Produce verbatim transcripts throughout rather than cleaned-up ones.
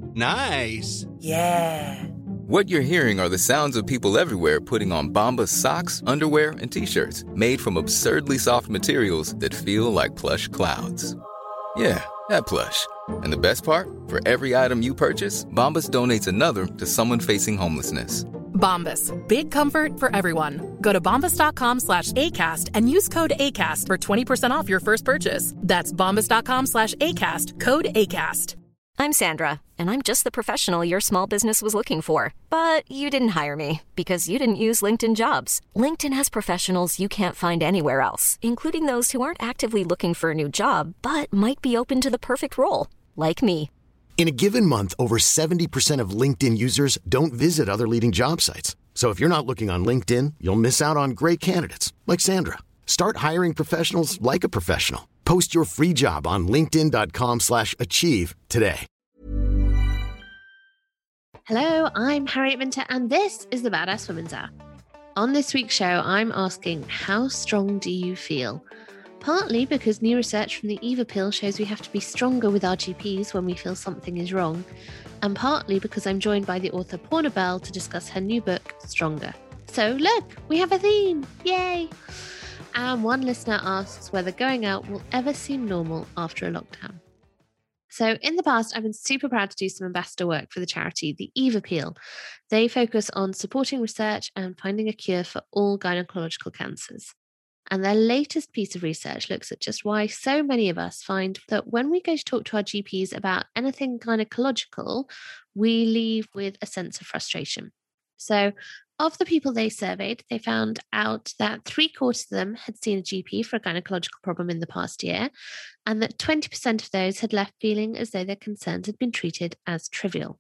Nice. Yeah. What you're hearing are the sounds of people everywhere putting on Bombas socks, underwear, and T-shirts made from absurdly soft materials that feel like plush clouds. Yeah, that plush. And the best part? For every item you purchase, Bombas donates another to someone facing homelessness. Bombas. Big comfort for everyone. Go to bombas.com slash ACAST and use code ACAST for twenty percent off your first purchase. That's bombas.com slash ACAST. Code ACAST. I'm Sandra, and I'm just the professional your small business was looking for. But you didn't hire me because you didn't use LinkedIn Jobs. LinkedIn has professionals you can't find anywhere else, including those who aren't actively looking for a new job, but might be open to the perfect role, like me. In a given month, over seventy percent of LinkedIn users don't visit other leading job sites. So if you're not looking on LinkedIn, you'll miss out on great candidates like Sandra. Start hiring professionals like a professional. Post your free job on linkedin.com slash achieve today. Hello, I'm Harriet Minter, and this is the Badass Women's Hour. On this week's show, I'm asking, how strong do you feel? Partly because new research from the Eva pill shows we have to be stronger with our G Ps when we feel something is wrong, and partly because I'm joined by the author Porna Bell to discuss her new book, Stronger. So look, we have a theme, yay! And one listener asks whether going out will ever seem normal after a lockdown. So in the past, I've been super proud to do some ambassador work for the charity, the Eva Peel. They focus on supporting research and finding a cure for all gynecological cancers. And their latest piece of research looks at just why so many of us find that when we go to talk to our G Ps about anything gynecological, we leave with a sense of frustration. So of the people they surveyed, they found out that three quarters of them had seen a G P for a gynecological problem in the past year, and that twenty percent of those had left feeling as though their concerns had been treated as trivial.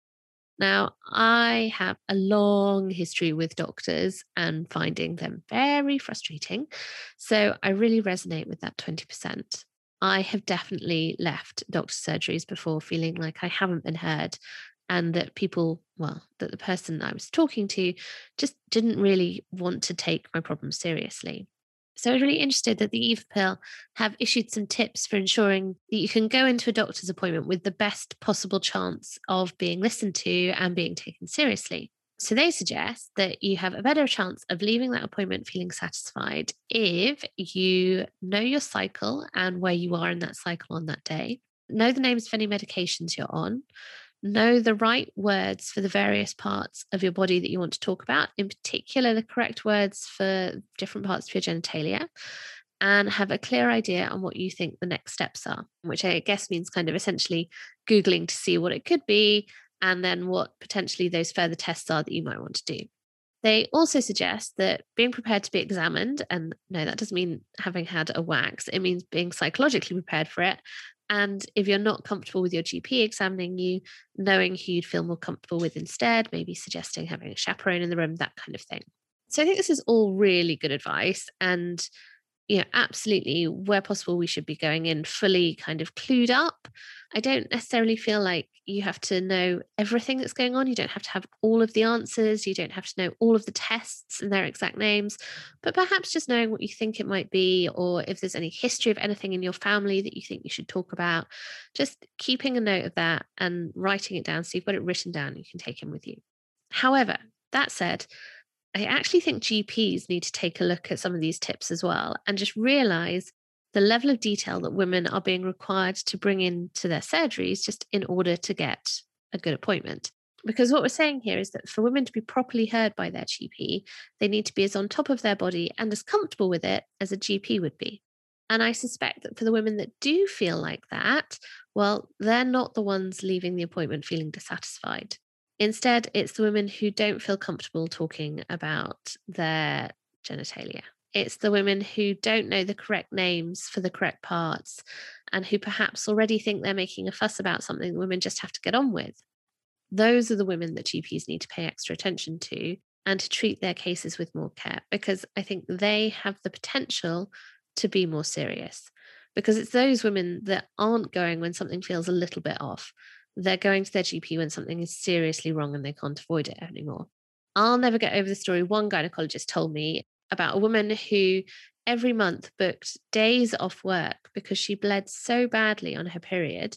Now, I have a long history with doctors and finding them very frustrating, so I really resonate with that twenty percent. I have definitely left doctor's surgeries before feeling like I haven't been heard, and that people, well, that the person I was talking to just didn't really want to take my problems seriously. So I was really interested that the Eva Pill have issued some tips for ensuring that you can go into a doctor's appointment with the best possible chance of being listened to and being taken seriously. So they suggest that you have a better chance of leaving that appointment feeling satisfied if you know your cycle and where you are in that cycle on that day, know the names of any medications you're on, know the right words for the various parts of your body that you want to talk about, in particular the correct words for different parts of your genitalia, and have a clear idea on what you think the next steps are, which I guess means kind of essentially Googling to see what it could be, and then what potentially those further tests are that you might want to do. They also suggest that being prepared to be examined, and no, that doesn't mean having had a wax, it means being psychologically prepared for it. And if you're not comfortable with your G P examining you, knowing who you'd feel more comfortable with instead, maybe suggesting having a chaperone in the room, that kind of thing. So I think this is all really good advice. And, you know, absolutely, where possible, we should be going in fully kind of clued up. I don't necessarily feel like you have to know everything that's going on. You don't have to have all of the answers. You don't have to know all of the tests and their exact names, but perhaps just knowing what you think it might be, or if there's any history of anything in your family that you think you should talk about, just keeping a note of that and writing it down so you've got it written down, you can take in with you. However, that said, I actually think G Ps need to take a look at some of these tips as well and just realize the level of detail that women are being required to bring into their surgeries just in order to get a good appointment. Because what we're saying here is that for women to be properly heard by their G P, they need to be as on top of their body and as comfortable with it as a G P would be. And I suspect that for the women that do feel like that, well, they're not the ones leaving the appointment feeling dissatisfied. Instead, it's the women who don't feel comfortable talking about their genitalia. It's the women who don't know the correct names for the correct parts and who perhaps already think they're making a fuss about something that women just have to get on with. Those are the women that G Ps need to pay extra attention to and to treat their cases with more care, because I think they have the potential to be more serious. Because it's those women that aren't going when something feels a little bit off. They're going to their G P when something is seriously wrong and they can't avoid it anymore. I'll never get over the story one gynecologist told me about a woman who every month booked days off work because she bled so badly on her period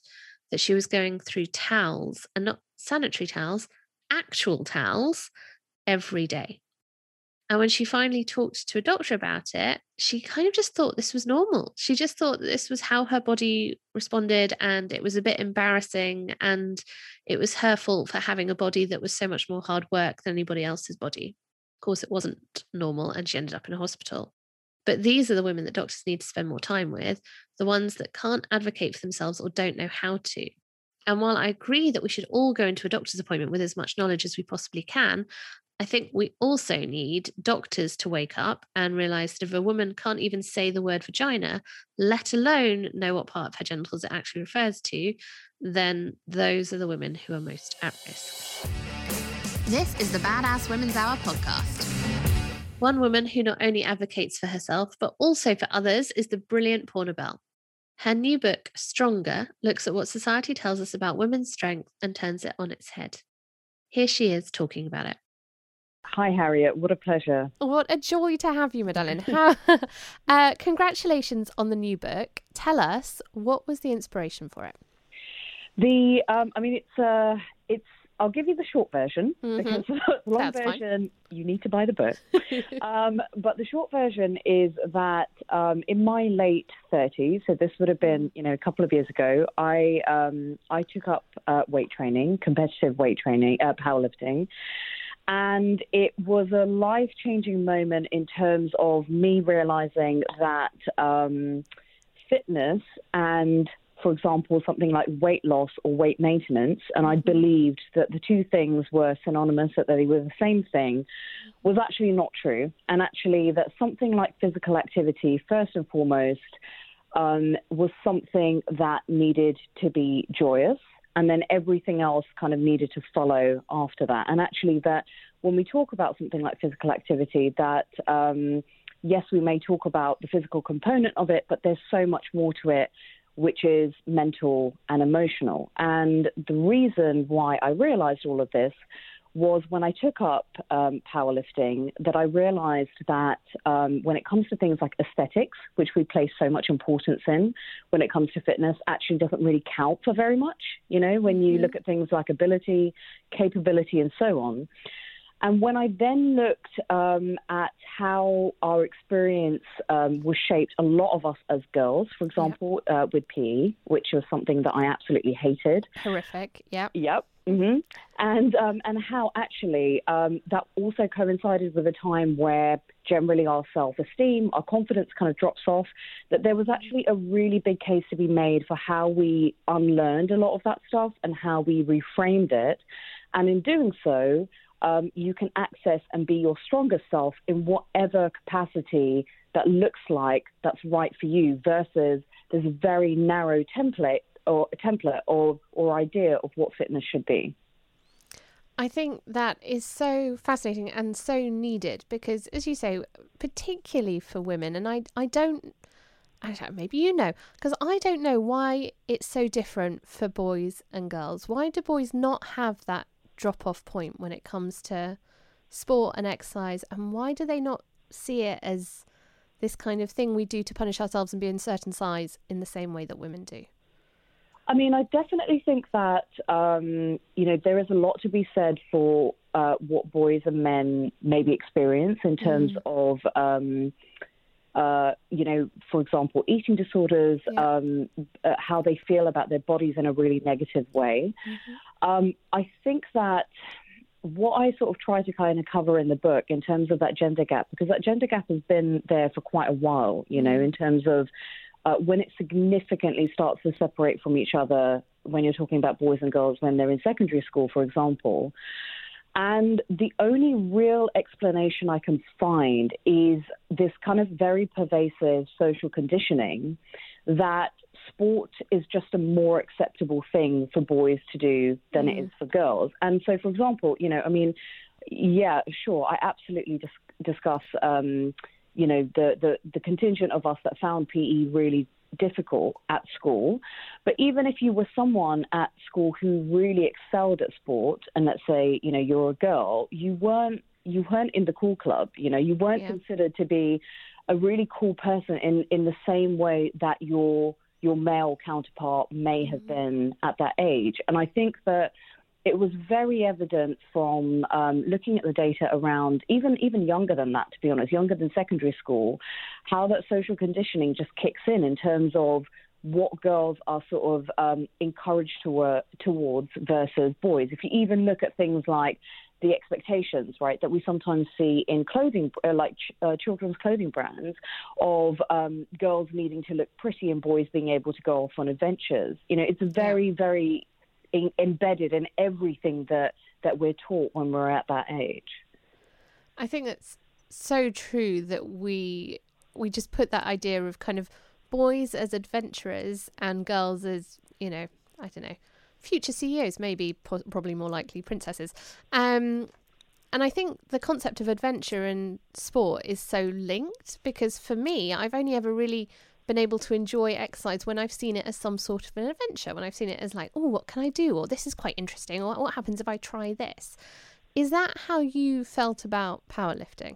that she was going through towels, and not sanitary towels, actual towels, every day. And when she finally talked to a doctor about it, she kind of just thought this was normal. She just thought that this was how her body responded, and it was a bit embarrassing, and it was her fault for having a body that was so much more hard work than anybody else's body. Of course, it wasn't normal, and she ended up in a hospital. But these are the women that doctors need to spend more time with, the ones that can't advocate for themselves or don't know how to. And while I agree that we should all go into a doctor's appointment with as much knowledge as we possibly can, I think we also need doctors to wake up and realise that if a woman can't even say the word vagina, let alone know what part of her genitals it actually refers to, then those are the women who are most at risk. This is the Badass Women's Hour podcast. One woman who not only advocates for herself, but also for others is the brilliant Porna Bell. Her new book, Stronger, looks at what society tells us about women's strength and turns it on its head. Here she is talking about it. Hi, Harriet. What a pleasure. What a joy to have you, Madeleine. How, uh, congratulations on the new book. Tell us, what was the inspiration for it? The, um, I mean, it's, uh, it's. I'll give you the short version, Mm-hmm. because the long That's version, fine. You need to buy the book. um, but the short version is that um, in my late thirties, so this would have been, you know, a couple of years ago, I um, I took up uh, weight training, competitive weight training, uh, powerlifting. And it was a life-changing moment in terms of me realizing that um, fitness and, for example, something like weight loss or weight maintenance, and I believed that the two things were synonymous, that they were the same thing, was actually not true. And actually that something like physical activity, first and foremost, um, was something that needed to be joyous. And then everything else kind of needed to follow after that. And actually that when we talk about something like physical activity, that, um, yes, we may talk about the physical component of it, but there's so much more to it, which is mental and emotional. And the reason why I realized all of this was when I took up um, powerlifting, that I realized that um, when it comes to things like aesthetics, which we place so much importance in when it comes to fitness, actually doesn't really count for very much, you know, when you mm-hmm. look at things like ability, capability, and so on. And when I then looked um, at how our experience um, was shaped, a lot of us as girls, for example, yeah. uh, with P E, which was something that I absolutely hated. Horrific, yeah. Yep. Mm-hmm. And um, and how actually um, that also coincided with a time where generally our self-esteem, our confidence kind of drops off, that there was actually a really big case to be made for how we unlearned a lot of that stuff and how we reframed it. And in doing so, um, you can access and be your strongest self in whatever capacity that looks like that's right for you, versus this very narrow template or template or, or idea of what fitness should be. I think that is so fascinating and so needed because, as you say, particularly for women, and I, I don't, I don't, maybe you know, because I don't know why it's so different for boys and girls. Why do boys not have that drop-off point when it comes to sport and exercise, and why do they not see it as this kind of thing we do to punish ourselves and be in a certain size in the same way that women do? I mean, I definitely think that, um, you know, there is a lot to be said for uh, what boys and men maybe experience in terms mm. of, um, uh, you know, for example, eating disorders, yeah. um, uh, how they feel about their bodies in a really negative way. Mm-hmm. Um, I think that what I sort of try to kind of cover in the book in terms of that gender gap, because that gender gap has been there for quite a while, you mm. know, in terms of Uh, when it significantly starts to separate from each other, when you're talking about boys and girls, when they're in secondary school, for example. And the only real explanation I can find is this kind of very pervasive social conditioning that sport is just a more acceptable thing for boys to do than mm. it is for girls. And so, for example, you know, I mean, yeah, sure, I absolutely dis- discuss um you know, the, the, the contingent of us that found P E really difficult at school. But even if you were someone at school who really excelled at sport, and let's say, you know, you're a girl, you weren't you weren't in the cool club, you know, you weren't yeah. considered to be a really cool person in, in the same way that your your male counterpart may have been at that age. And I think that it was very evident from um, looking at the data around even even younger than that, to be honest, younger than secondary school, how that social conditioning just kicks in in terms of what girls are sort of um, encouraged to work towards versus boys. If you even look at things like the expectations, right, that we sometimes see in clothing, uh, like ch- uh, children's clothing brands, of um, girls needing to look pretty and boys being able to go off on adventures. You know, it's very, yeah. very in- embedded in everything that, that we're taught when we're at that age. I think that's so true that we we just put that idea of kind of boys as adventurers and girls as, you know, I don't know, future C E Os, maybe po- probably more likely princesses. Um, and I think the concept of adventure and sport is so linked, because for me, I've only ever really been able to enjoy exercise when I've seen it as some sort of an adventure, when I've seen it as like, oh, what can I do? Or this is quite interesting. Or what happens if I try this? Is that how you felt about powerlifting?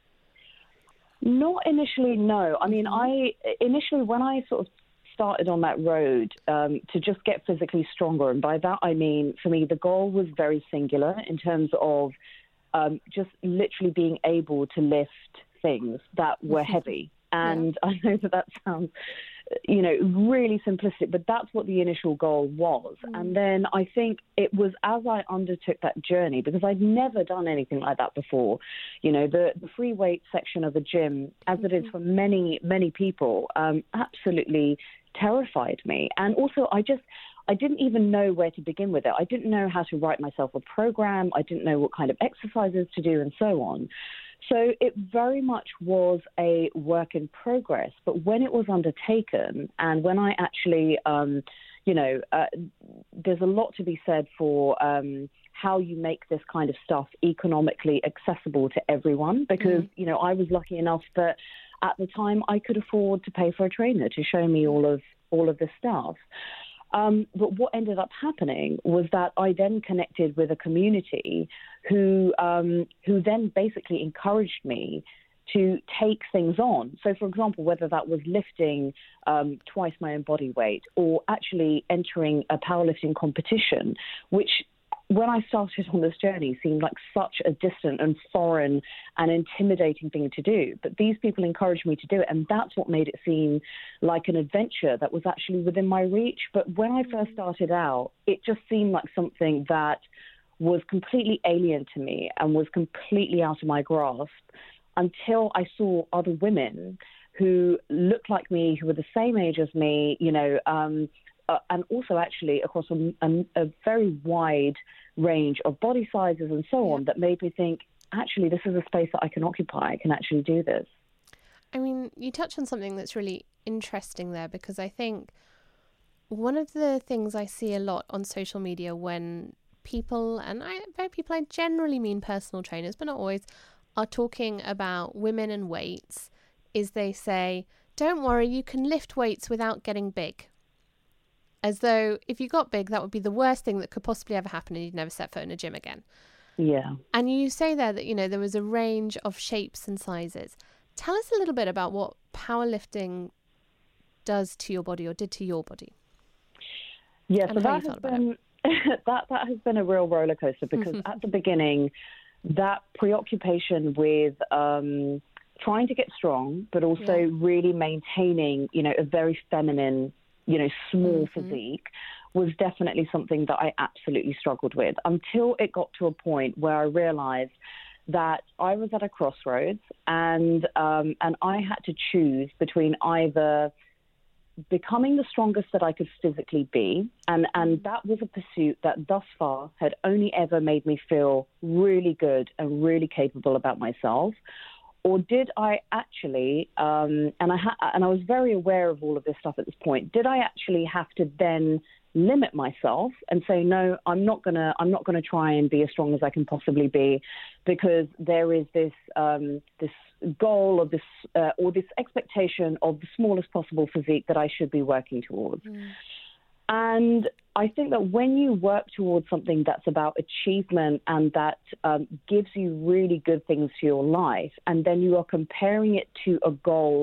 Not initially, no. I mean, I initially, when I sort of started on that road um, to just get physically stronger, and by that I mean, for me, the goal was very singular in terms of um, just literally being able to lift things that were heavy. And yeah. I know that that sounds, you know, really simplistic, but that's what the initial goal was. Mm. And then I think it was as I undertook that journey, because I'd never done anything like that before, you know, the, the free weight section of the gym, as mm-hmm. it is for many, many people, um, absolutely terrified me. And also I just, I didn't even know where to begin with it. I didn't know how to write myself a program. I didn't know what kind of exercises to do and so on. So it very much was a work in progress. But when it was undertaken and when I actually, um, you know, uh, there's a lot to be said for um, how you make this kind of stuff economically accessible to everyone, because, mm. you know, I was lucky enough that at the time I could afford to pay for a trainer to show me all of all of this stuff. Um, but what ended up happening was that I then connected with a community who um, who then basically encouraged me to take things on. So, for example, whether that was lifting um, twice my own body weight or actually entering a powerlifting competition, which when I started on this journey seemed like such a distant and foreign and intimidating thing to do. But these people encouraged me to do it, and that's what made it seem like an adventure that was actually within my reach. But when I first started out, it just seemed like something that was completely alien to me and was completely out of my grasp, until I saw other women who looked like me, who were the same age as me, you know, um, Uh, and also actually across a, a, a very wide range of body sizes and so on, that made me think, actually, this is a space that I can occupy. I can actually do this. I mean, you touch on something that's really interesting there, because I think one of the things I see a lot on social media when people, and I, by people I generally mean personal trainers, but not always, are talking about women and weights, is they say, don't worry, you can lift weights without getting big. As though if you got big, that would be the worst thing that could possibly ever happen and you'd never set foot in a gym again. Yeah. And you say there that, you know, there was a range of shapes and sizes. Tell us a little bit about what powerlifting does to your body, or did to your body. Yeah, so that has been that, that has been a real roller coaster, because at the beginning, that preoccupation with um, trying to get strong, but also yeah. really maintaining, you know, a very feminine, you know, small mm-hmm. physique, was definitely something that I absolutely struggled with, until it got to a point where I realized that I was at a crossroads, and um, and I had to choose between either becoming the strongest that I could physically be, and, and that was a pursuit that thus far had only ever made me feel really good and really capable about myself. Or did I actually, um, and I ha- and I was very aware of all of this stuff at this point, did I actually have to then limit myself and say, no, I'm not gonna, I'm not gonna try and be as strong as I can possibly be, because there is this um, this goal of this uh, or this expectation of the smallest possible physique that I should be working towards. Mm. And I think that when you work towards something that's about achievement and that um, gives you really good things to your life, and then you are comparing it to a goal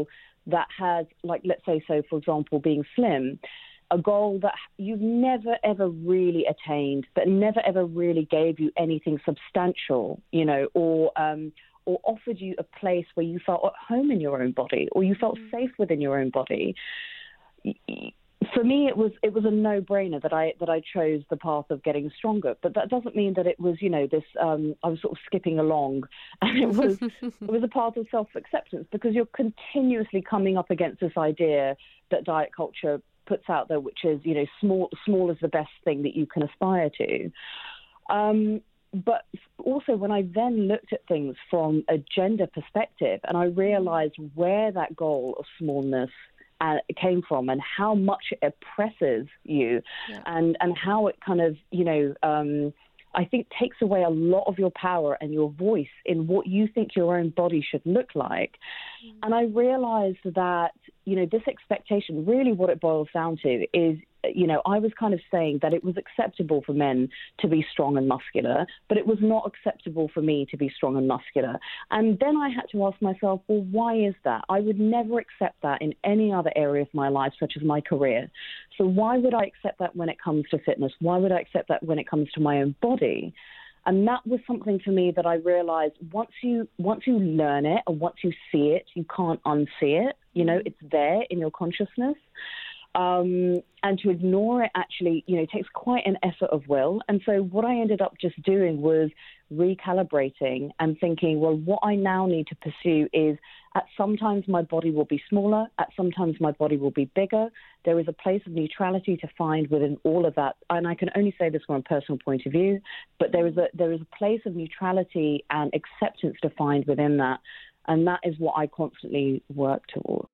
that has, like, let's say, so for example, being slim, a goal that you've never, ever really attained, that never, ever really gave you anything substantial, you know, or um, or offered you a place where you felt at home in your own body, or you felt safe within your own body. For me, it was it was a no-brainer that I that I chose the path of getting stronger. But that doesn't mean that it was, you know, this. Um, I was sort of skipping along, and it was it was a path of self-acceptance, because you're continuously coming up against this idea that diet culture puts out there, which is, you know, small small is the best thing that you can aspire to. Um, but also, when I then looked at things from a gender perspective, and I realized where that goal of smallness uh, came from, and how much it oppresses you, yeah. and and how it kind of, you know, um, I think takes away a lot of your power and your voice in what you think your own body should look like. Mm. And I realized that, you know, this expectation, really what it boils down to is, you know, I was kind of saying that it was acceptable for men to be strong and muscular, but it was not acceptable for me to be strong and muscular. And then I had to ask myself, well, why is that? I would never accept that in any other area of my life, such as my career. So why would I accept that when it comes to fitness? Why would I accept that when it comes to my own body? And that was something for me that I realized once you once you learn it, and once you see it, you can't unsee it. You know, it's there in your consciousness. Um, and to ignore it actually, you know, takes quite an effort of will. And so what I ended up just doing was recalibrating and thinking, well, what I now need to pursue is, at sometimes my body will be smaller, at sometimes my body will be bigger. There is a place of neutrality to find within all of that. And I can only say this from a personal point of view, but there is a there is a place of neutrality and acceptance to find within that. And that is what I constantly work towards.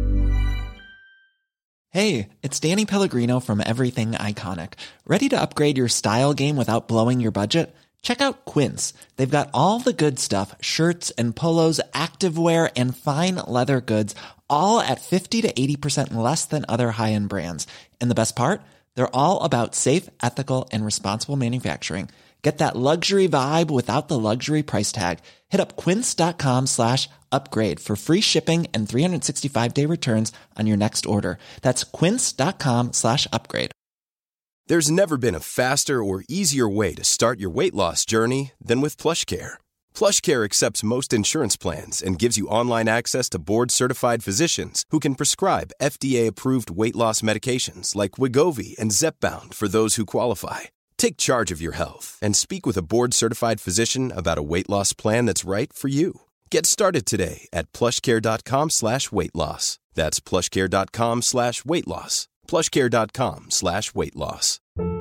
Hey, it's Danny Pellegrino from Everything Iconic. Ready to upgrade your style game without blowing your budget? Check out Quince. They've got all the good stuff, shirts and polos, activewear, and fine leather goods, all at fifty to eighty percent less than other high-end brands. And the best part? They're all about safe, ethical, and responsible manufacturing. Get that luxury vibe without the luxury price tag. Hit up quince.com slash upgrade for free shipping and three sixty-five day returns on your next order. That's quince.com slash upgrade. There's never been a faster or easier way to start your weight loss journey than with PlushCare. PlushCare accepts most insurance plans and gives you online access to board-certified physicians who can prescribe F D A-approved weight loss medications like Wegovy and Zepbound for those who qualify. Take charge of your health and speak with a board-certified physician about a weight loss plan that's right for you. Get started today at plushcare.com slash weight loss. That's plushcare.com slash weight loss. plushcare.com slash weight loss.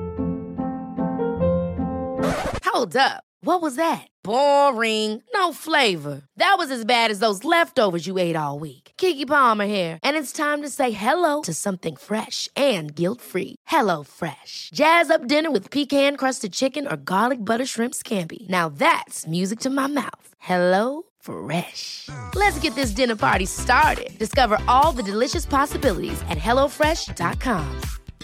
Hold up. What was that? Boring. No flavor. That was as bad as those leftovers you ate all week. Keke Palmer here, and it's time to say hello to something fresh and guilt-free. Hello Fresh. Jazz up dinner with pecan-crusted chicken or garlic butter shrimp scampi. Now that's music to my mouth. Hello Fresh. Let's get this dinner party started. Discover all the delicious possibilities at hello fresh dot com.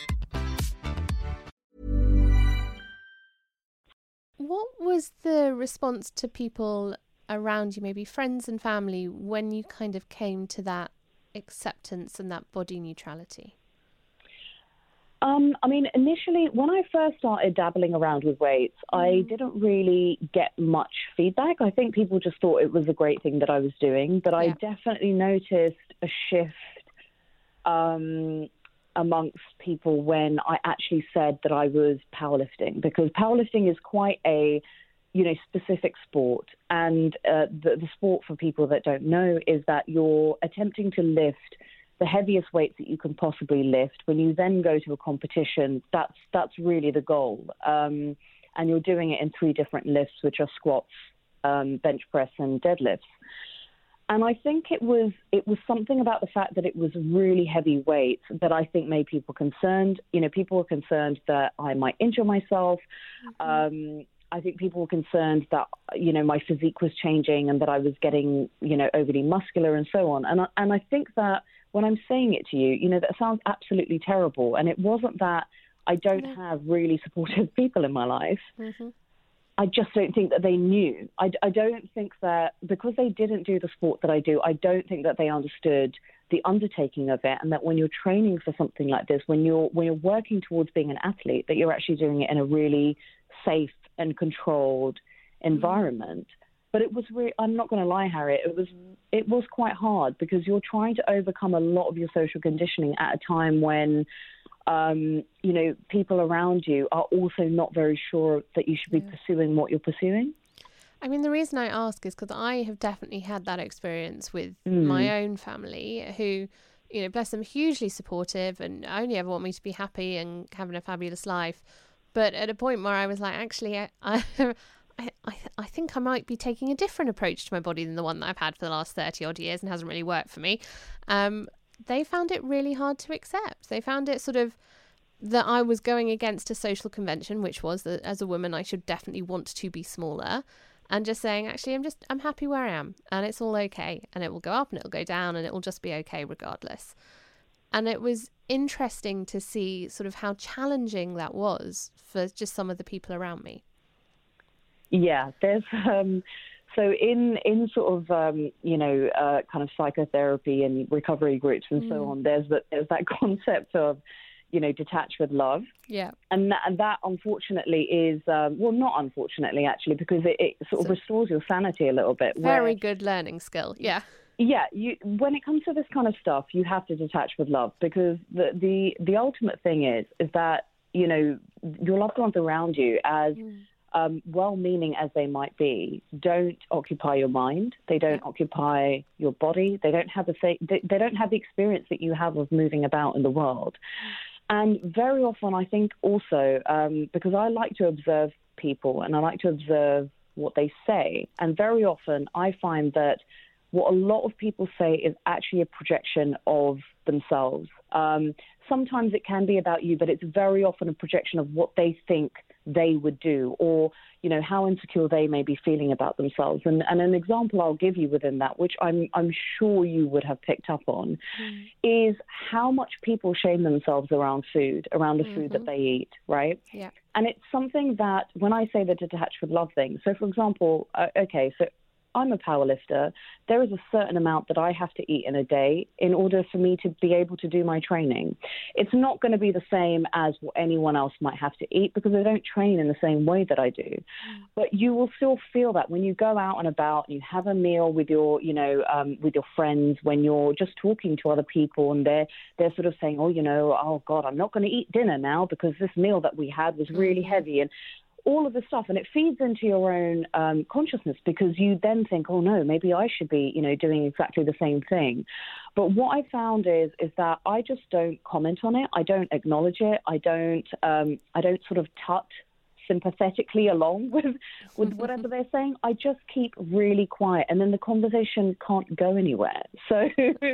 What was the response to people around you, maybe friends and family, when you kind of came to that acceptance and that body neutrality? Um, I mean, initially, when I first started dabbling around with weights, mm. I didn't really get much feedback. I think people just thought it was a great thing that I was doing, but yeah. I definitely noticed a shift um, amongst people when I actually said that I was powerlifting, because powerlifting is quite a, you know, specific sport. And uh, the, the sport, for people that don't know, is that you're attempting to lift the heaviest weights that you can possibly lift. When you then go to a competition, that's that's really the goal. Um, and you're doing it in three different lifts, which are squats, um, bench press, and deadlifts. And I think it was it was something about the fact that it was really heavy weights that I think made people concerned. You know, people were concerned that I might injure myself. Mm-hmm. Um, I think people were concerned that, you know, my physique was changing and that I was getting, you know, overly muscular and so on. And I, and I think that when I'm saying it to you, you know, that sounds absolutely terrible. And it wasn't that I don't have really supportive people in my life. Mm-hmm. I just don't think that they knew. I, I don't think that because they didn't do the sport that I do, I don't think that they understood the undertaking of it, and that when you're training for something like this, when you're when you're working towards being an athlete, that you're actually doing it in a really safe and controlled environment. Mm. But it was really, I'm not going to lie, Harriet, it was it was quite hard because you're trying to overcome a lot of your social conditioning at a time when, um, you know, people around you are also not very sure that you should be yeah. pursuing what you're pursuing. I mean, the reason I ask is because I have definitely had that experience with mm. my own family who, you know, bless them, hugely supportive and only ever want me to be happy and having a fabulous life. But at a point where I was like, actually, I, I, I, I think I might be taking a different approach to my body than the one that I've had for the last thirty odd years and hasn't really worked for me. Um, they found it really hard to accept. They found it sort of that I was going against a social convention, which was that as a woman, I should definitely want to be smaller. And just saying, actually, I'm just, I'm happy where I am and it's all okay. And it will go up and it'll go down and it will just be okay regardless. And it was interesting to see sort of how challenging that was for just some of the people around me. Yeah, there's, um, so in, in sort of, um, you know, uh, kind of psychotherapy and recovery groups and mm. so on, there's that, there's that concept of, you know, detach with love. Yeah. And that, and that unfortunately is, um, well, not unfortunately, actually, because it, it sort of so, restores your sanity a little bit. Very where, good learning skill. Yeah. Yeah. You, when it comes to this kind of stuff, you have to detach with love because the, the, the ultimate thing is, is that, you know, your loved ones around you, as mm. um, well-meaning as they might be, don't occupy your mind. They don't yeah. occupy your body. They don't have the same, they, they don't have the experience that you have of moving about in the world. And very often, I think also, um, because I like to observe people and I like to observe what they say. And very often, I find that what a lot of people say is actually a projection of themselves. Um, sometimes it can be about you, but it's very often a projection of what they think they would do, or, you know, how insecure they may be feeling about themselves. And, and an example I'll give you within that, which I'm, I'm sure you would have picked up on, mm. is how much people shame themselves around food, around the mm-hmm. food that they eat, right? Yeah. And it's something that when I say the detach with love thing, so for example, uh, okay, so I'm a power lifter. There is a certain amount that I have to eat in a day in order for me to be able to do my training. It's not going to be the same as what anyone else might have to eat because I don't train in the same way that I do. Mm. But you will still feel that when you go out and about and you have a meal with your, you know, um, with your friends, when you're just talking to other people and they're they're sort of saying, oh, you know, oh God, I'm not going to eat dinner now because this meal that we had was really mm. heavy. And all of this stuff, and it feeds into your own um, consciousness because you then think, oh no, maybe I should be, you know, doing exactly the same thing. But what I found is is that I just don't comment on it. I don't acknowledge it. I don't um, I don't sort of tut sympathetically along with with whatever they're saying. I just keep really quiet, and then the conversation can't go anywhere. So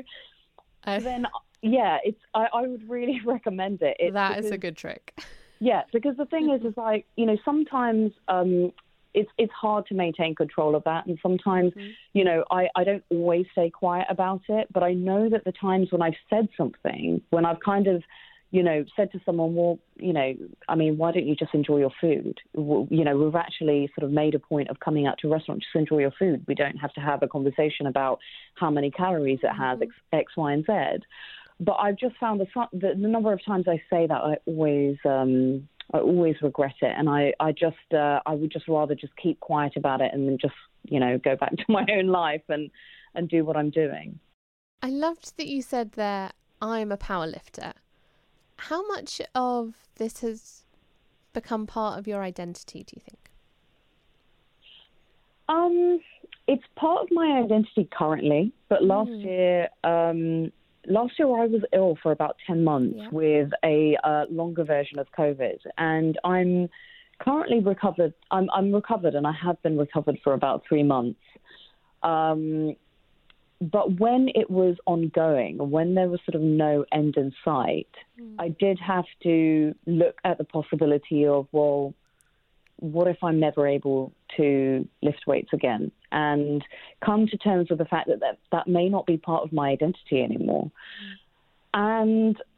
uh, then, yeah, it's I, I would really recommend it. It's that because, is a good trick. Yeah, because the thing is, is like, you know, sometimes um, it's it's hard to maintain control of that. And sometimes, mm-hmm. you know, I, I don't always stay quiet about it. But I know that the times when I've said something, when I've kind of, you know, said to someone, well, you know, I mean, why don't you just enjoy your food? Well, you know, we've actually sort of made a point of coming out to a restaurant, just enjoy your food. We don't have to have a conversation about how many calories it has, mm-hmm. X, X, Y, and Z. But I've just found the, the, the number of times I say that, I always um, I always regret it. And I, I just uh, I would just rather just keep quiet about it and then just, you know, go back to my own life and, and do what I'm doing. I loved that you said there, I'm a power lifter. How much of this has become part of your identity, do you think? Um, it's part of my identity currently, but last mm. year... Um, Last year, I was ill for about ten months yeah. with a uh, longer version of COVID, and I'm currently recovered. I'm, I'm recovered, and I have been recovered for about three months. Um, but when it was ongoing, when there was sort of no end in sight, mm. I did have to look at the possibility of, well, what if I'm never able to lift weights again? And come to terms with the fact that that, that may not be part of my identity anymore. Mm. And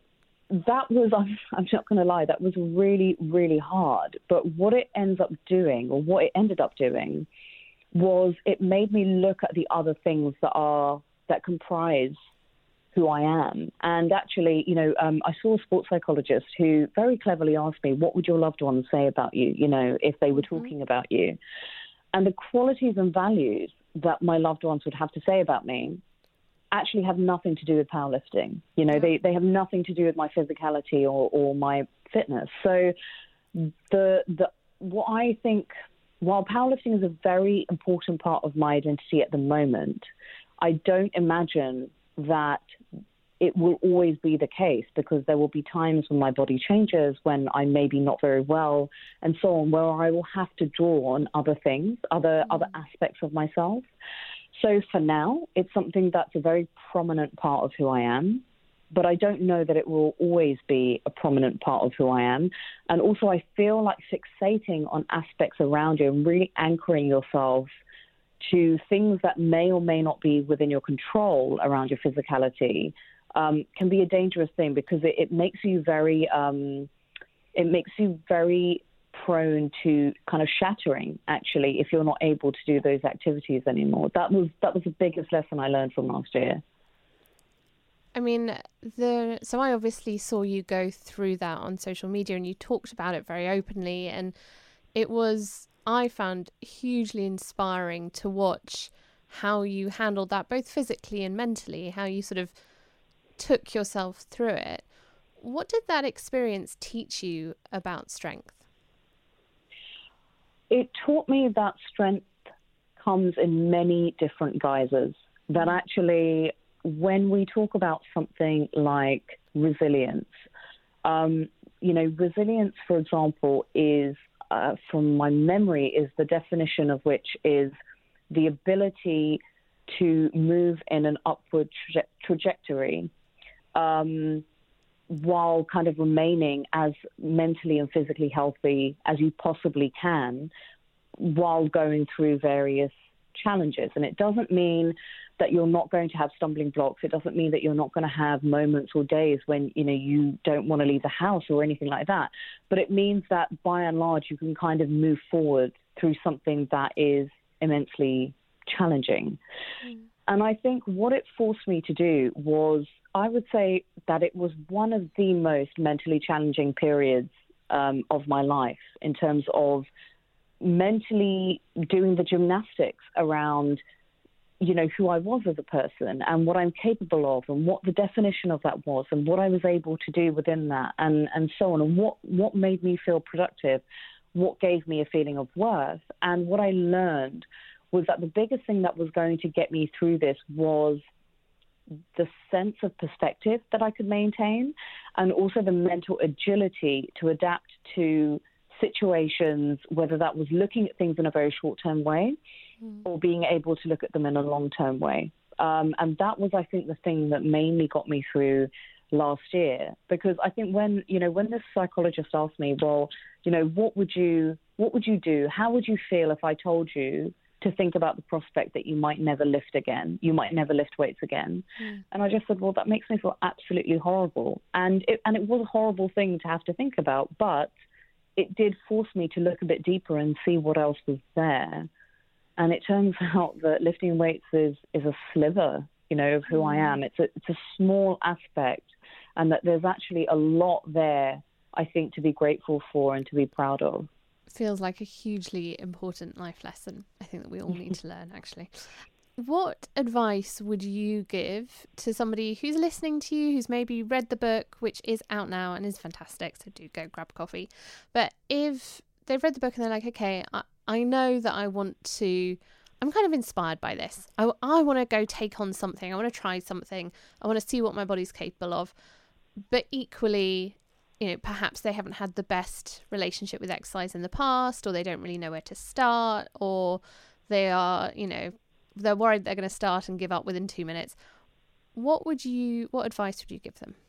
that was, I'm, I'm not going to lie, that was really, really hard. But what it ends up doing, or what it ended up doing, was it made me look at the other things that are, that comprise who I am. And actually, you know, um, I saw a sports psychologist who very cleverly asked me, what would your loved ones say about you, you know, if they were talking mm-hmm. about you? And the qualities and values that my loved ones would have to say about me actually have nothing to do with powerlifting. You know, yeah. they, they have nothing to do with my physicality or, or my fitness. So the the what I think, while powerlifting is a very important part of my identity at the moment, I don't imagine that it will always be the case, because there will be times when my body changes, when I'm maybe not very well, and so on, where I will have to draw on other things, other mm. other aspects of myself. So for now, it's something that's a very prominent part of who I am, but I don't know that it will always be a prominent part of who I am. And also, I feel like fixating on aspects around you and really anchoring yourself to things that may or may not be within your control around your physicality um, can be a dangerous thing, because it, it makes you very, um, it makes you very prone to kind of shattering, actually, if you're not able to do those activities anymore. That was that was the biggest lesson I learned from last year. I mean, the so I obviously saw you go through that on social media, and you talked about it very openly, and it was, I found, hugely inspiring to watch how you handled that, both physically and mentally, how you sort of took yourself through it. What did that experience teach you about strength? It taught me that strength comes in many different guises, that actually when we talk about something like resilience, um, you know, resilience, for example, is, uh, from my memory, is the definition of which is the ability to move in an upward traje- trajectory um, while kind of remaining as mentally and physically healthy as you possibly can while going through various challenges. And it doesn't mean that you're not going to have stumbling blocks. It doesn't mean that you're not going to have moments or days when, you know, you don't want to leave the house or anything like that. But it means that by and large, you can kind of move forward through something that is immensely challenging. Mm. And I think what it forced me to do was, I would say that it was one of the most mentally challenging periods um, of my life, in terms of mentally doing the gymnastics around, you know, who I was as a person and what I'm capable of and what the definition of that was and what I was able to do within that, and, and so on, and what, what made me feel productive, what gave me a feeling of worth. And what I learned was that the biggest thing that was going to get me through this was the sense of perspective that I could maintain, and also the mental agility to adapt to situations, whether that was looking at things in a very short-term way mm. or being able to look at them in a long-term way. Um, and that was, I think, the thing that mainly got me through last year, because I think when, you know, when this psychologist asked me, well, you know, what would you, what would you do? How would you feel if I told you to think about the prospect that you might never lift again, you might never lift weights again? Mm. And I just said, well, that makes me feel absolutely horrible. And it, and it was a horrible thing to have to think about, but it did force me to look a bit deeper and see what else was there. And it turns out that lifting weights is, is a sliver, you know, of who mm. I am. It's a, it's a small aspect, and that there's actually a lot there, I think, to be grateful for and to be proud of. Feels like a hugely important life lesson, I think, that we all need to learn, actually. What advice would you give to somebody who's listening to you, who's maybe read the book, which is out now and is fantastic, so do go grab coffee. But if they've read the book and they're like, okay, I, I know that I want to, I'm kind of inspired by this. I, I want to go take on something. I want to try something. I want to see what my body's capable of. But equally, you know, perhaps they haven't had the best relationship with exercise in the past, or they don't really know where to start, or they are, you know, they're worried they're going to start and give up within two minutes. What would you, what advice would you give them?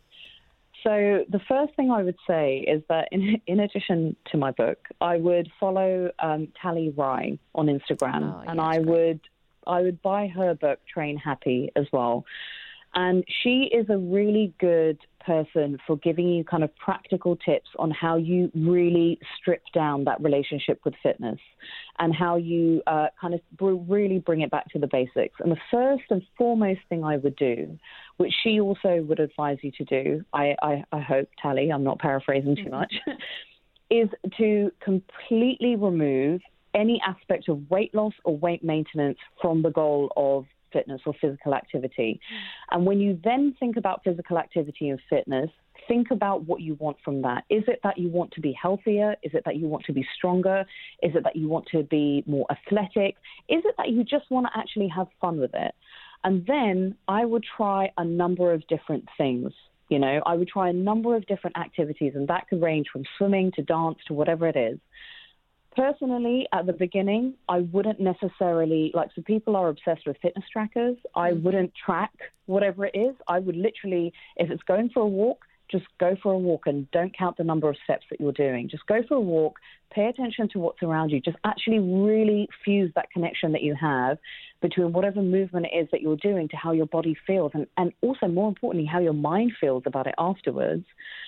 So the first thing I would say is that in, in addition to my book, I would follow um, Tally Rye on Instagram, oh, and I great. would I would buy her book, Train Happy, as well. And she is a really good person for giving you kind of practical tips on how you really strip down that relationship with fitness and how you uh, kind of really bring it back to the basics. And the first and foremost thing I would do, which she also would advise you to do, I, I, I hope, Tally, I'm not paraphrasing too much, is to completely remove any aspect of weight loss or weight maintenance from the goal of fitness or physical activity. And when you then think about physical activity and fitness, think about what you want from that. Is it that you want to be healthier? Is it that you want to be stronger? Is it that you want to be more athletic? Is it that you just want to actually have fun with it? And then I would try a number of different things. You know, I would try a number of different activities, and that could range from swimming to dance to whatever it is. Personally, at the beginning, I wouldn't necessarily, like, so people are obsessed with fitness trackers. I mm-hmm. wouldn't track whatever it is. I would literally, if it's going for a walk, just go for a walk and don't count the number of steps that you're doing. Just go for a walk, pay attention to what's around you. Just actually really fuse that connection that you have between whatever movement it is that you're doing to how your body feels, and, and also, more importantly, how your mind feels about it afterwards.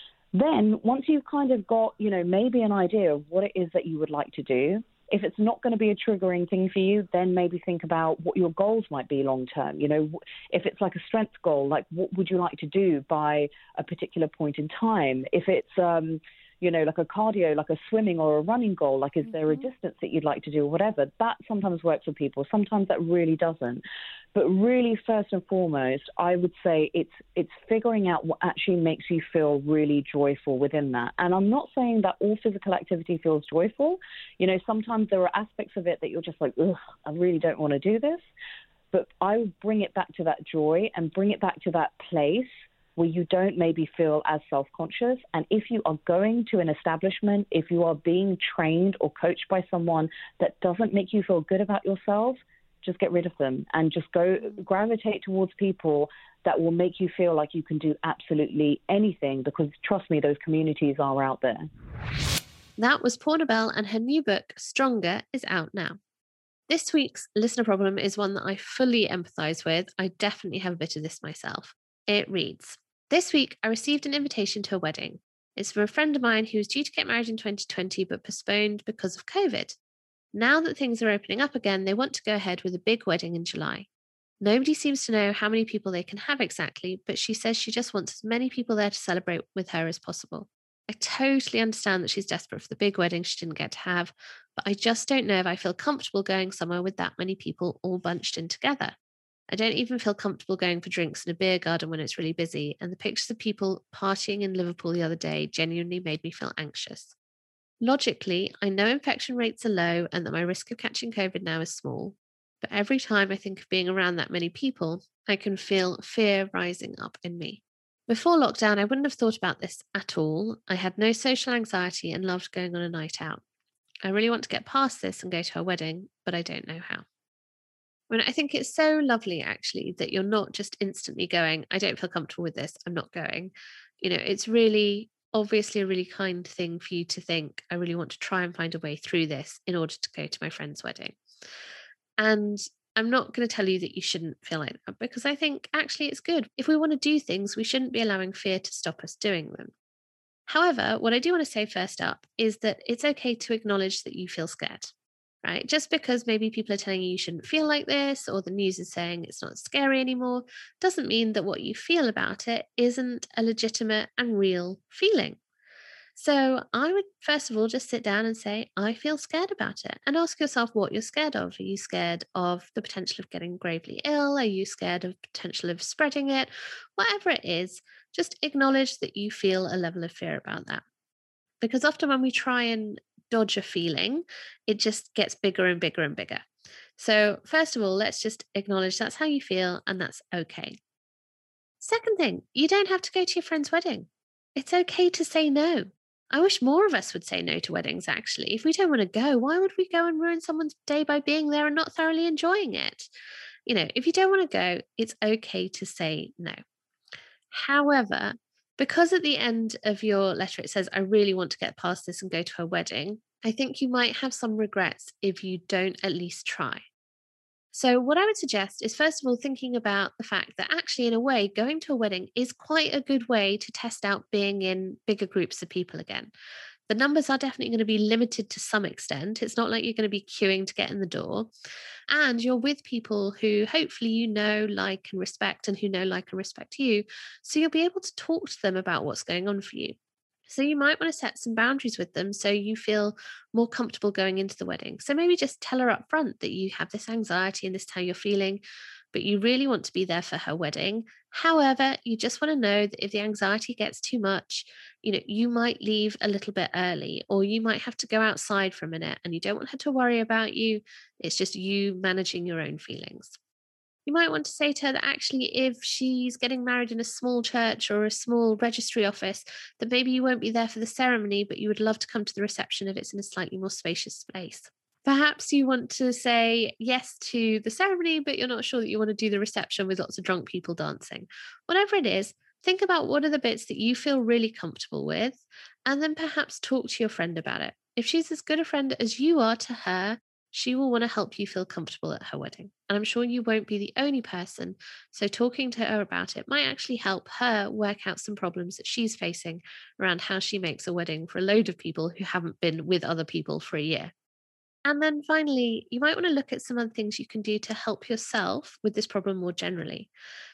Then once you've kind of got, you know, maybe an idea of what it is that you would like to do, if it's not going to be a triggering thing for you, then maybe think about what your goals might be long term. You know, if it's like a strength goal, like what would you like to do by a particular point in time? If it's, um, you know, like a cardio, like a swimming or a running goal, like is mm-hmm. there a distance that you'd like to do or whatever? That sometimes works for people. Sometimes that really doesn't. But really, first and foremost, I would say it's it's figuring out what actually makes you feel really joyful within that. And I'm not saying that all physical activity feels joyful. You know, sometimes there are aspects of it that you're just like, ugh, I really don't want to do this. But I would bring it back to that joy and bring it back to that place where you don't maybe feel as self-conscious. And if you are going to an establishment, if you are being trained or coached by someone that doesn't make you feel good about yourself, just get rid of them and just go gravitate towards people that will make you feel like you can do absolutely anything, because trust me, those communities are out there. That was Poorna Bell, and her new book, Stronger, is out now. This week's listener problem is one that I fully empathise with. I definitely have a bit of this myself. It reads, this week I received an invitation to a wedding. It's for a friend of mine who was due to get married in twenty twenty but postponed because of COVID. Now that things are opening up again, they want to go ahead with a big wedding in July. Nobody seems to know how many people they can have exactly, but she says she just wants as many people there to celebrate with her as possible. I totally understand that she's desperate for the big wedding she didn't get to have, but I just don't know if I feel comfortable going somewhere with that many people all bunched in together. I don't even feel comfortable going for drinks in a beer garden when it's really busy, and the pictures of people partying in Liverpool the other day genuinely made me feel anxious. Logically, I know infection rates are low and that my risk of catching COVID now is small, but every time I think of being around that many people, I can feel fear rising up in me. Before lockdown, I wouldn't have thought about this at all. I had no social anxiety and loved going on a night out. I really want to get past this and go to a wedding, but I don't know how. I mean, I think it's so lovely, actually, that you're not just instantly going, I don't feel comfortable with this, I'm not going. You know, it's really obviously a really kind thing for you to think, I really want to try and find a way through this in order to go to my friend's wedding. And I'm not going to tell you that you shouldn't feel like that, because I think actually it's good. If we want to do things, we shouldn't be allowing fear to stop us doing them. However, what I do want to say first up is that it's okay to acknowledge that you feel scared, right? Just because maybe people are telling you you shouldn't feel like this, or the news is saying it's not scary anymore, doesn't mean that what you feel about it isn't a legitimate and real feeling. So I would first of all just sit down and say, I feel scared about it, and ask yourself what you're scared of. Are you scared of the potential of getting gravely ill? Are you scared of the potential of spreading it? Whatever it is, just acknowledge that you feel a level of fear about that. Because often when we try and dodge a feeling, it just gets bigger and bigger and bigger. So first of all, let's just acknowledge that's how you feel, and that's okay. Second thing, you don't have to go to your friend's wedding. It's okay to say no. I wish more of us would say no to weddings, actually. If we don't want to go, why would we go and ruin someone's day by being there and not thoroughly enjoying it? You know, if you don't want to go, it's okay to say no. However, because at the end of your letter it says, I really want to get past this and go to her wedding, I think you might have some regrets if you don't at least try. So what I would suggest is, first of all, thinking about the fact that actually, in a way, going to a wedding is quite a good way to test out being in bigger groups of people again. The numbers are definitely going to be limited to some extent. It's not like you're going to be queuing to get in the door. And you're with people who hopefully you know, like, and respect, and who know, like, and respect you. So you'll be able to talk to them about what's going on for you. So you might want to set some boundaries with them so you feel more comfortable going into the wedding. So maybe just tell her up front that you have this anxiety and this is how you're feeling, but you really want to be there for her wedding. However, you just want to know that if the anxiety gets too much, you know, you might leave a little bit early, or you might have to go outside for a minute, and you don't want her to worry about you. It's just you managing your own feelings. You might want to say to her that actually, if she's getting married in a small church or a small registry office, that maybe you won't be there for the ceremony, but you would love to come to the reception if it's in a slightly more spacious space. Perhaps you want to say yes to the ceremony, but you're not sure that you want to do the reception with lots of drunk people dancing. Whatever it is, think about what are the bits that you feel really comfortable with, and then perhaps talk to your friend about it. If she's as good a friend as you are to her, she will want to help you feel comfortable at her wedding. And I'm sure you won't be the only person. So talking to her about it might actually help her work out some problems that she's facing around how she makes a wedding for a load of people who haven't been with other people for a year. And then finally, you might want to look at some other things you can do to help yourself with this problem more generally.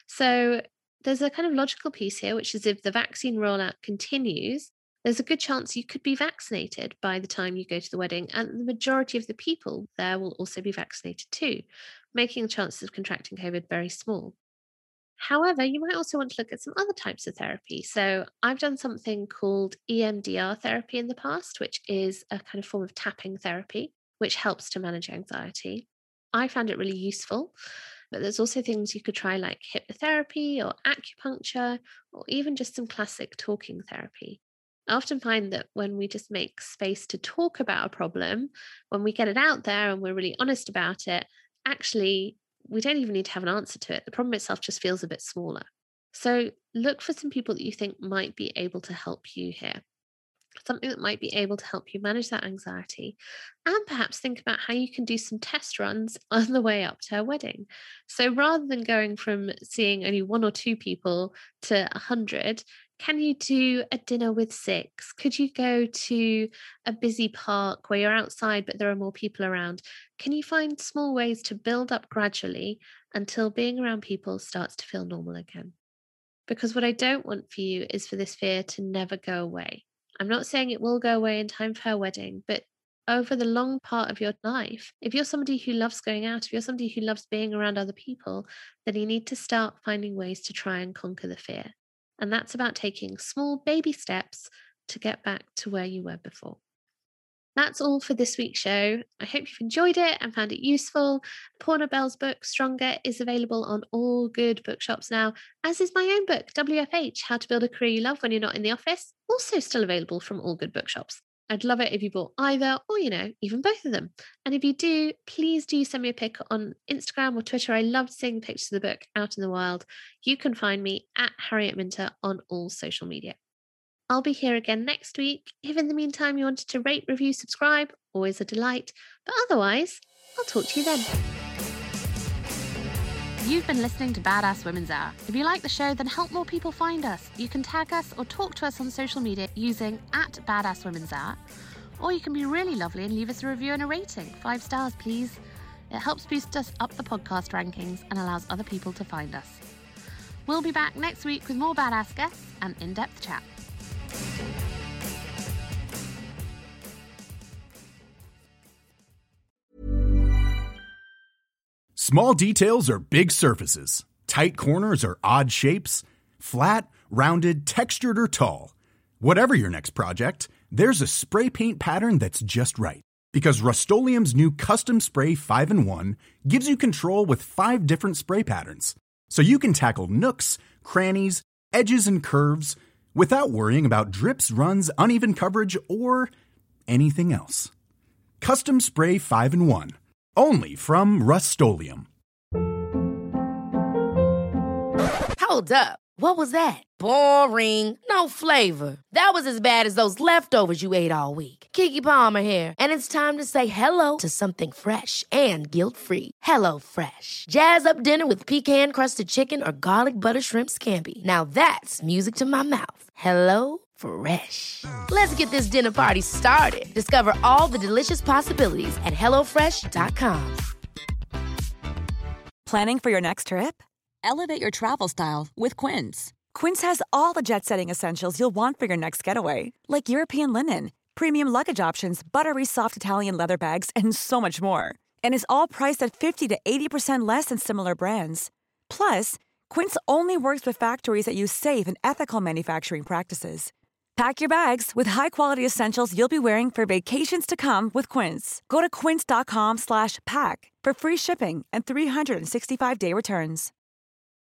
So there's a kind of logical piece here, which is if the vaccine rollout continues, there's a good chance you could be vaccinated by the time you go to the wedding, and the majority of the people there will also be vaccinated too, making the chances of contracting COVID very small. However, you might also want to look at some other types of therapy. So I've done something called E M D R therapy in the past, which is a kind of form of tapping therapy, which helps to manage anxiety. I found it really useful, but there's also things you could try like hypnotherapy or acupuncture, or even just some classic talking therapy. I often find that when we just make space to talk about a problem, when we get it out there and we're really honest about it, actually, we don't even need to have an answer to it. The problem itself just feels a bit smaller. So look for some people that you think might be able to help you here. Something that might be able to help you manage that anxiety, and perhaps think about how you can do some test runs on the way up to her wedding. So rather than going from seeing only one or two people to a hundred, can you do a dinner with six? Could you go to a busy park where you're outside but there are more people around? Can you find small ways to build up gradually until being around people starts to feel normal again? Because what I don't want for you is for this fear to never go away. I'm not saying it will go away in time for her wedding, but over the long part of your life, if you're somebody who loves going out, if you're somebody who loves being around other people, then you need to start finding ways to try and conquer the fear. And that's about taking small baby steps to get back to where you were before. That's all for this week's show. I hope you've enjoyed it and found it useful. Porna Bell's book, Stronger, is available on all good bookshops now, as is my own book, W F H, How to Build a Career You Love When You're Not in the Office, also still available from all good bookshops. I'd love it if you bought either, or, you know, even both of them. And if you do, please do send me a pic on Instagram or Twitter. I love seeing pictures of the book out in the wild. You can find me at Harriet Minter on all social media. I'll be here again next week. If in the meantime you wanted to rate, review, subscribe, always a delight. But otherwise, I'll talk to you then. You've been listening to Badass Women's Hour. If you like the show, then help more people find us. You can tag us or talk to us on social media using at Badass Women's Hour. Or you can be really lovely and leave us a review and a rating. Five stars, please. It helps boost us up the podcast rankings and allows other people to find us. We'll be back next week with more badass guests and in-depth chat. Small details are big surfaces. Tight corners are odd shapes. Flat, rounded, textured, or tall. Whatever your next project, there's a spray paint pattern that's just right. Because Rust-Oleum's new Custom Spray five in one gives you control with five different spray patterns. So you can tackle nooks, crannies, edges, and curves without worrying about drips, runs, uneven coverage, or anything else. Custom Spray five in one. Only from Rust-Oleum. Hold up. What was that? Boring. No flavor. That was as bad as those leftovers you ate all week. Keke Palmer here, and it's time to say hello to something fresh and guilt-free. Hello Fresh. Jazz up dinner with pecan-crusted chicken or garlic butter shrimp scampi. Now that's music to my mouth. Hello Fresh. Let's get this dinner party started. Discover all the delicious possibilities at hello fresh dot com. Planning for your next trip? Elevate your travel style with Quince. Quince has all the jet-setting essentials you'll want for your next getaway, like European linen, premium luggage options, buttery soft Italian leather bags, and so much more. And is all priced at fifty to eighty percent less than similar brands. Plus, Quince only works with factories that use safe and ethical manufacturing practices. Pack your bags with high-quality essentials you'll be wearing for vacations to come with Quince. Go to quince dot com slash pack for free shipping and three sixty-five day returns.